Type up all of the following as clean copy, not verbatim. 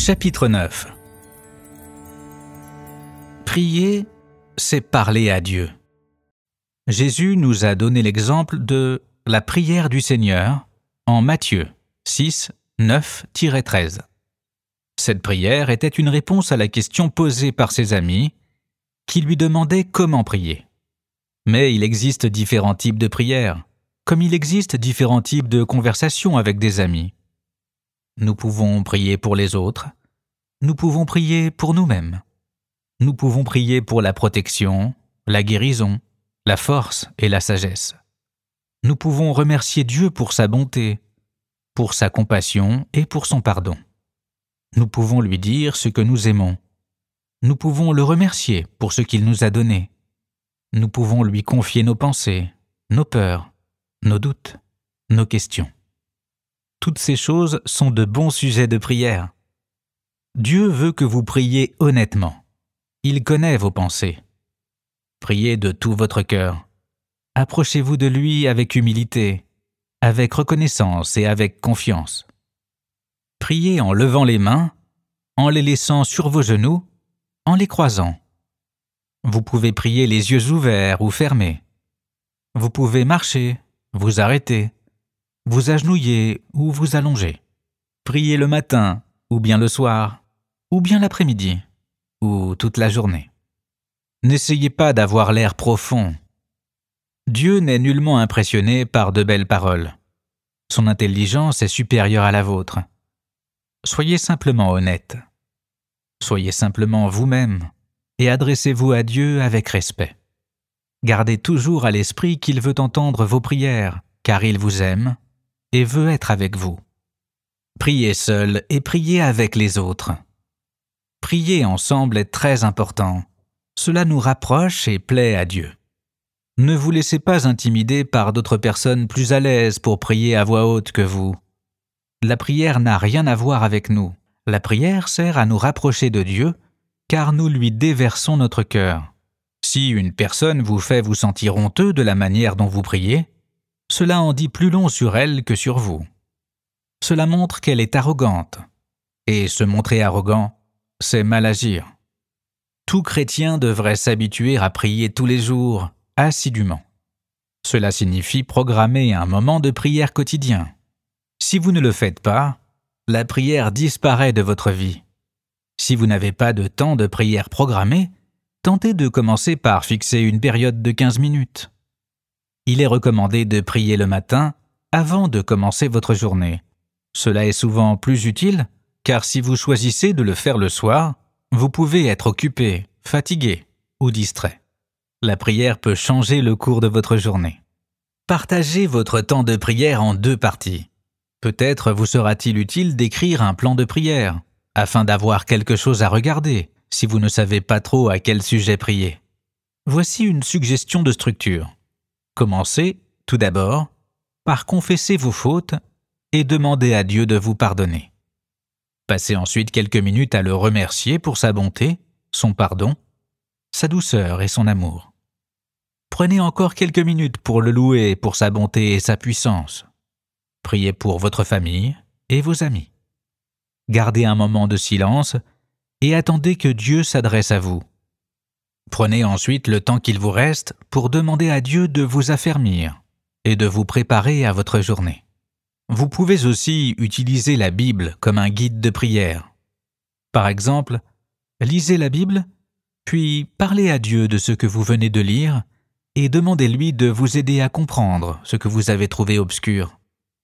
Chapitre 9. Prier, c'est parler à Dieu. Jésus nous a donné l'exemple de la prière du Seigneur en Matthieu 6, 9-13. Cette prière était une réponse à la question posée par ses amis qui lui demandaient comment prier. Mais il existe différents types de prières, comme il existe différents types de conversations avec des amis. Nous pouvons prier pour les autres, nous pouvons prier pour nous-mêmes. Nous pouvons prier pour la protection, la guérison, la force et la sagesse. Nous pouvons remercier Dieu pour sa bonté, pour sa compassion et pour son pardon. Nous pouvons lui dire ce que nous aimons. Nous pouvons le remercier pour ce qu'il nous a donné. Nous pouvons lui confier nos pensées, nos peurs, nos doutes, nos questions. Toutes ces choses sont de bons sujets de prière. Dieu veut que vous priez honnêtement. Il connaît vos pensées. Priez de tout votre cœur. Approchez-vous de lui avec humilité, avec reconnaissance et avec confiance. Priez en levant les mains, en les laissant sur vos genoux, en les croisant. Vous pouvez prier les yeux ouverts ou fermés. Vous pouvez marcher, vous arrêter, vous agenouiller ou vous allonger. Priez le matin, ou bien le soir, ou bien l'après-midi, ou toute la journée. N'essayez pas d'avoir l'air profond. Dieu n'est nullement impressionné par de belles paroles. Son intelligence est supérieure à la vôtre. Soyez simplement honnête. Soyez simplement vous-même et adressez-vous à Dieu avec respect. Gardez toujours à l'esprit qu'il veut entendre vos prières, car il vous aime et veut être avec vous. Priez seul et priez avec les autres. Prier ensemble est très important. Cela nous rapproche et plaît à Dieu. Ne vous laissez pas intimider par d'autres personnes plus à l'aise pour prier à voix haute que vous. La prière n'a rien à voir avec nous. La prière sert à nous rapprocher de Dieu, car nous lui déversons notre cœur. Si une personne vous fait vous sentir honteux de la manière dont vous priez, cela en dit plus long sur elle que sur vous. Cela montre qu'elle est arrogante. Et se montrer arrogant, c'est mal agir. Tout chrétien devrait s'habituer à prier tous les jours, assidûment. Cela signifie programmer un moment de prière quotidien. Si vous ne le faites pas, la prière disparaît de votre vie. Si vous n'avez pas de temps de prière programmé, tentez de commencer par fixer une période de 15 minutes. Il est recommandé de prier le matin avant de commencer votre journée. Cela est souvent plus utile, car si vous choisissez de le faire le soir, vous pouvez être occupé, fatigué ou distrait. La prière peut changer le cours de votre journée. Partagez votre temps de prière en 2 parties. Peut-être vous sera-t-il utile d'écrire un plan de prière, afin d'avoir quelque chose à regarder si vous ne savez pas trop à quel sujet prier. Voici une suggestion de structure. Commencez, tout d'abord, par confesser vos fautes et demander à Dieu de vous pardonner. Passez ensuite quelques minutes à le remercier pour sa bonté, son pardon, sa douceur et son amour. Prenez encore quelques minutes pour le louer pour sa bonté et sa puissance. Priez pour votre famille et vos amis. Gardez un moment de silence et attendez que Dieu s'adresse à vous. Prenez ensuite le temps qu'il vous reste pour demander à Dieu de vous affermir et de vous préparer à votre journée. Vous pouvez aussi utiliser la Bible comme un guide de prière. Par exemple, lisez la Bible, puis parlez à Dieu de ce que vous venez de lire et demandez-lui de vous aider à comprendre ce que vous avez trouvé obscur.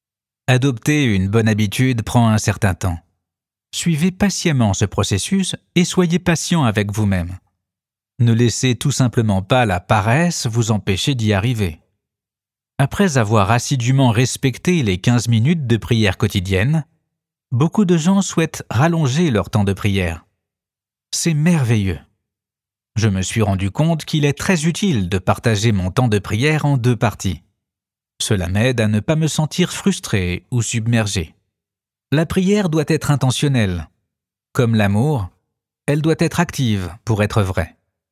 Adopter une bonne habitude prend un certain temps. Suivez patiemment ce processus et soyez patient avec vous-même. Ne laissez tout simplement pas la paresse vous empêcher d'y arriver. Après avoir assidûment respecté les 15 minutes de prière quotidienne, beaucoup de gens souhaitent rallonger leur temps de prière. C'est merveilleux. Je me suis rendu compte qu'il est très utile de partager mon temps de prière en 2 parties. Cela m'aide à ne pas me sentir frustré ou submergé. La prière doit être intentionnelle. Comme l'amour, elle doit être active pour être vraie.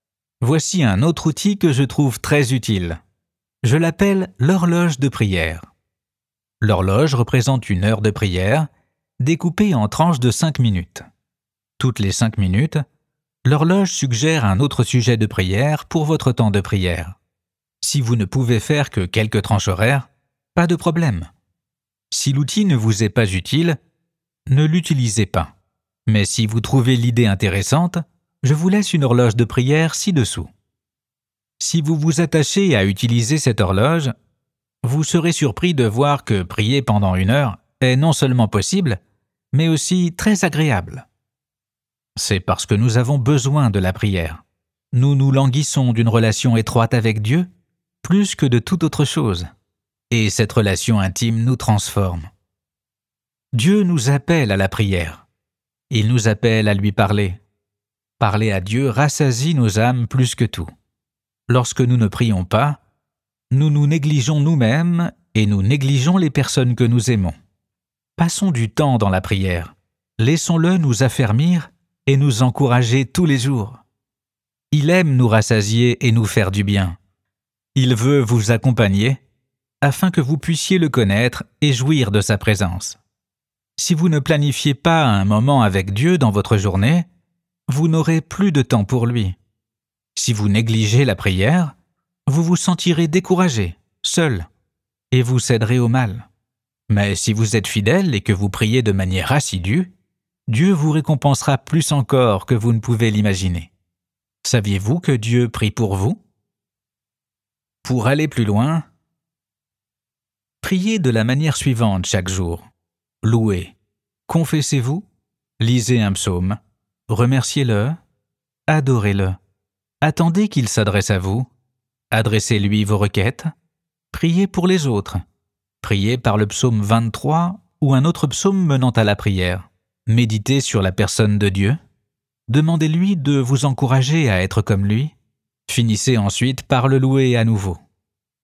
Voici un autre outil que je trouve très utile. Je l'appelle l'horloge de prière. L'horloge représente une heure de prière, découpée en tranches de 5 minutes. Toutes les 5 minutes, l'horloge suggère un autre sujet de prière pour votre temps de prière. Si vous ne pouvez faire que quelques tranches horaires, pas de problème. Si l'outil ne vous est pas utile, ne l'utilisez pas. Mais si vous trouvez l'idée intéressante, je vous laisse une horloge de prière ci-dessous. Si vous vous attachez à utiliser cette horloge, vous serez surpris de voir que prier pendant 1 heure est non seulement possible, mais aussi très agréable. C'est parce que nous avons besoin de la prière. Nous nous languissons d'une relation étroite avec Dieu, plus que de toute autre chose. Et cette relation intime nous transforme. Dieu nous appelle à la prière. Il nous appelle à lui parler. Parler à Dieu rassasie nos âmes plus que tout. Lorsque nous ne prions pas, nous nous négligeons nous-mêmes et nous négligeons les personnes que nous aimons. Passons du temps dans la prière. Laissons-le nous affermir et nous encourager tous les jours. Il aime nous rassasier et nous faire du bien. Il veut vous accompagner afin que vous puissiez le connaître et jouir de sa présence. Si vous ne planifiez pas un moment avec Dieu dans votre journée, vous n'aurez plus de temps pour lui. Si vous négligez la prière, vous vous sentirez découragé, seul, et vous céderez au mal. Mais si vous êtes fidèle et que vous priez de manière assidue, Dieu vous récompensera plus encore que vous ne pouvez l'imaginer. Saviez-vous que Dieu prie pour vous? Pour aller plus loin, priez de la manière suivante chaque jour. Louez, confessez-vous, lisez un psaume, remerciez-le, adorez-le, attendez qu'il s'adresse à vous, adressez-lui vos requêtes, priez pour les autres, priez par le psaume 23 ou un autre psaume menant à la prière, méditez sur la personne de Dieu, demandez-lui de vous encourager à être comme lui, finissez ensuite par le louer à nouveau.